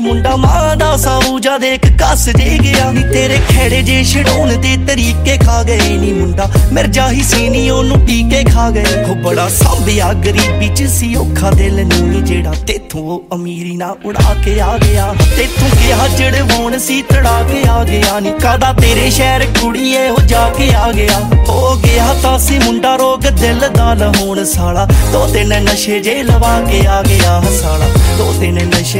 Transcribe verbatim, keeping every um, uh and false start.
ਮੁੰਡਾ ਮਾਂ ਦਾ ਸਾਊ ਜਾ ਦੇਖ ਕੱਸ ਜੇ ਗਿਆ ਨੀ ਤੇਰੇ ਖੇੜੇ ਜੇ ਛਡਾਉਣ ਦੇ ਤਰੀਕੇ ਖਾ ਗਏ ਨੀ ਮੁੰਡਾ ਮਿਰਜਾ ਹੀ ਸੀ ਨੀ ਉਹਨੂੰ ਟੀਕੇ ਖਾ ਗਏ ਉਹ ਬੜਾ ਸੰਭਿਆ ਗਰੀਬੀ ਚ ਸੀ ਔਖਾ ਦਿਲ ਨੂੰ ਨੀ ਜਿਹੜਾ ਤੇਥੋਂ ਉਹ ਅਮੀਰੀ ਨਾ ਉਡਾ ਕੇ ਆ ਗਿਆ ਤੇਥੋਂ ਕਿਹਾ ਜੜਵਾਉਣ ਸੀ ਤੜਾ ਕੇ ਆ ਗਿਆ ਨੀ ਕਾਦਾ ਤੇਰੇ ਸ਼ਹਿਰ ਕੁੜੀਏ ਉਹ ਜਾ ਕੇ ਆ ਗਿਆ ਹੋ ਗਿਆ ਤਾਂ ਸੀ ਮੁੰਡਾ ਰੋਗ ਦਿਲ ਦਾ ਲਹੋਣ ਸਾਲਾ ਦੋ ਤਿੰਨ ਨਸ਼ੇ ਜੇ ਲਵਾ ਕੇ ਆ ਗਿਆ ਸਾਲਾ ਦੋ ਤਿੰਨ ਨਸ਼ੇ